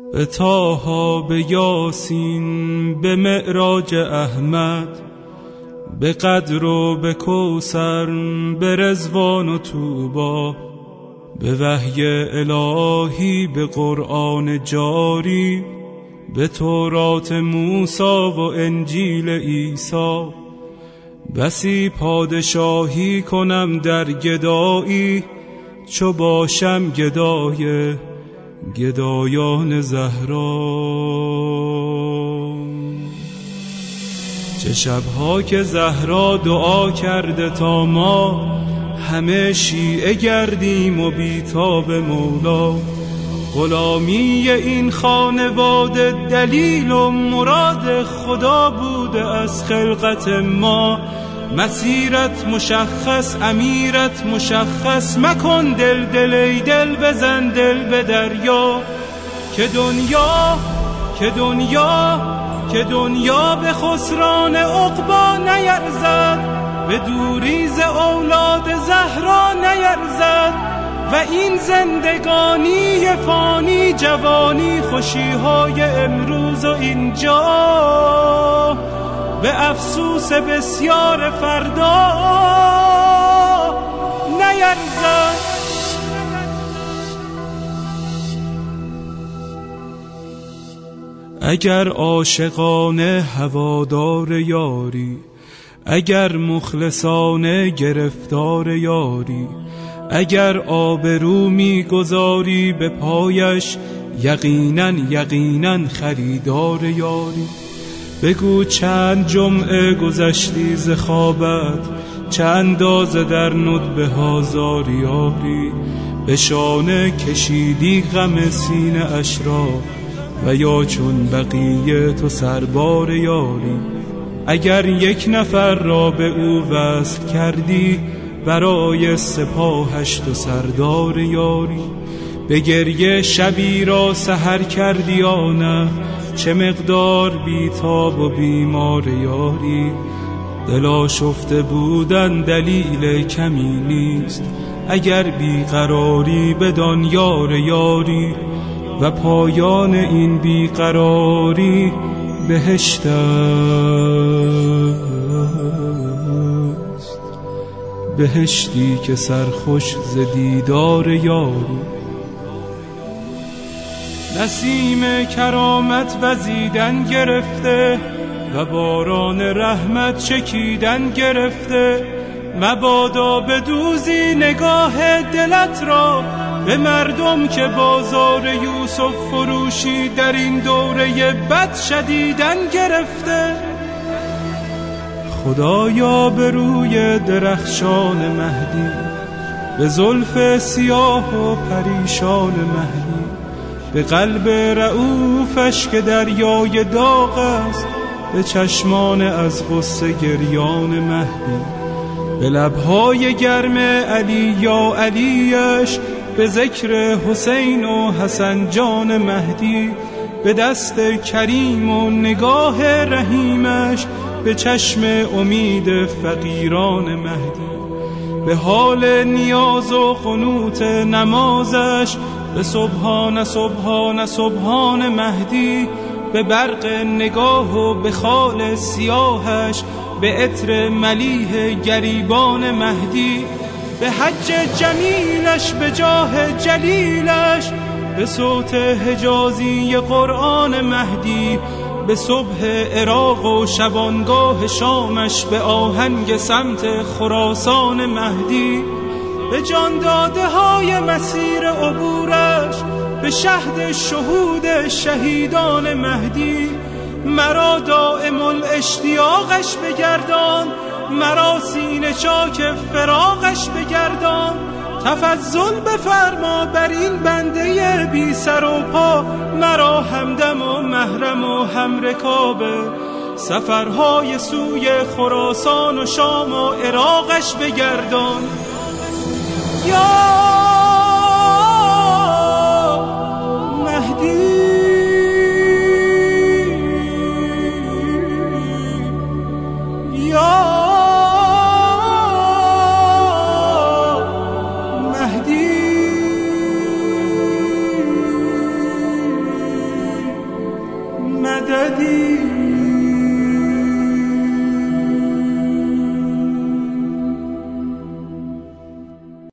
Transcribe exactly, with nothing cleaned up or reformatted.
به طه، به یاسین، به معراج احمد، به قدر و به کوثر، به رضوان و طوبی، به وحی الهی، به قرآن جاری، به تورات موسی و انجیل عیسی. بسی پادشاهی کنم در گدایی، چو باشم گدای گدایان زهرا. چه شبها که زهرا دعا کرده تا ما همه شیعه گردیم و بیتاب مولا. غلامی این خانواده دلیل و مراد خدا بوده از خلقت ما. مسیرت مشخص، امیرت مشخص، مکن دل دل ای دل، بزن دل به دریا. که دنیا که دنیا که دنیا به خسران عقبی نیرزد، به دوری ز اولاد زهرا نیرزد. و این زندگانی فانی، جوانی خوشیهای امروز و اینجا، به افسوس بسیار فردا نیرزد. اگر عاشقانه هوادار یاری، اگر مخلصانه گرفتار یاری، اگر آبرو می گذاری به پایش، یقینا یقینا خریدار یاری. بگو چند جمعه گذشتی ز خوابت، چه اندازه در ندبه ها زاری یاری. به شانه کشیدی غم سینه اش را، و یا چون بقیه تو سربار یاری. اگر یک نفر را به او وصل کردی، برای سپاهش تو سردار یاری. به گریه شبی را سحر کردی یا نه، چه مقدار بیتاب و بیمار یاری. دل آشفته بودن دلیل کمی نیست، اگر بیقراری بدان یار یاری. و پایان این بیقراری بهشت است، بهشتی که سرخوش ز دیدار یاری. نسیم کرامت وزیدن گرفته، و باران رحمت چکیدن گرفته. مبادا بدوزی نگاه دلت را به مردم که بازار یوسف فروشی در این دوره بد شدیدن گرفته. خدایا به روی درخشان مهدی، به زلف سیاه و پریشان مهدی، به قلب رؤوفش که دریای داغ است، به چشمان از غصه گریان مهدی، به لبهای گرم علی یا علیش، به ذکر حسین و حسن جان مهدی، به دست کریم و نگاه رحیمش، به چشم امید فقیران مهدی، به حال نیاز و قنوت نمازش، به سبحان سبحان سبحان مهدی، به برق نگاه و به خال سیاهش، به عطر ملیح گریبان مهدی، به حج جمیلش، به جاه جلیلش، به صوت حجازی قرآن مهدی، به صبح عراق و شبانگاه شامش، به آهنگ سمت خراسان مهدی، به جان داده های مسیر عبورش، به شهد شهود شهیدان مهدی. مرا دائم الاشتیاقش بگردان، مرا سینه چاک فراقش بگردان. تفضل بفرما بر این بنده بی سر و پا، مرا همدم و محرم و همرکاب سفرهای سوی خراسان و شام و عراقش بگردان. یا مهدی، یا مهدی. مددی